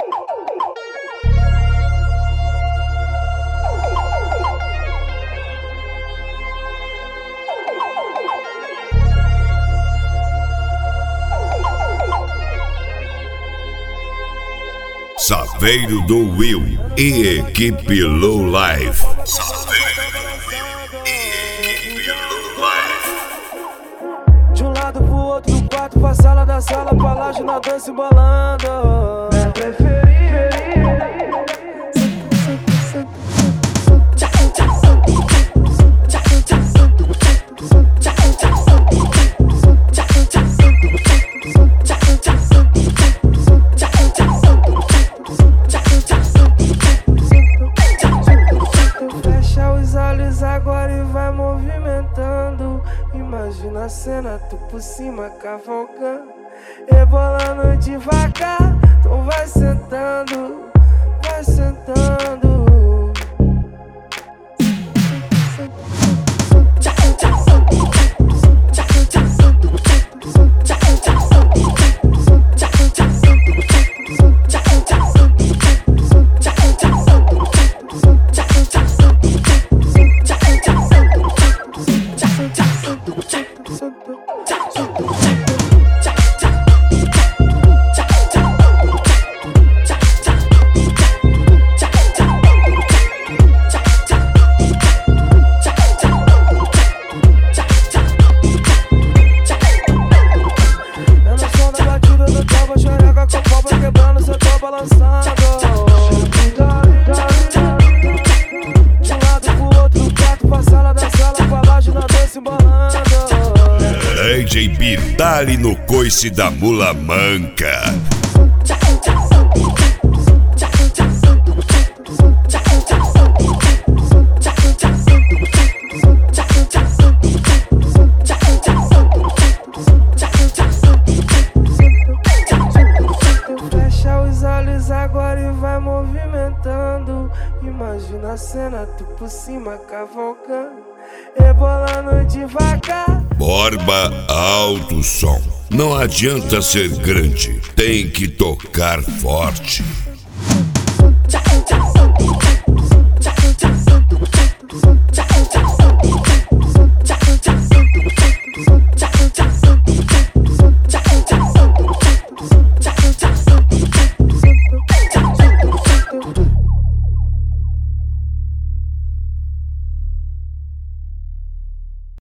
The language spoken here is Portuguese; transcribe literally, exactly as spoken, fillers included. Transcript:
Saveiro do Will e equipe Low Life. Saveiro do Will e equipe Low Life. De um lado pro outro do quarto, pra sala da sala, pra laje na dança embolando. É preferir. Agora e vai movimentando. Imagina a cena, tu por cima cavalcando, rebolando devagar. Tu vai sentando, vai sentando. D J Bidali no coice da mula manca. Fecha os olhos agora e vai movimentando. Imagina a cena, tu por cima cavalcando, rebolando devagar. Borba alto som. Não adianta ser grande, tem que tocar forte.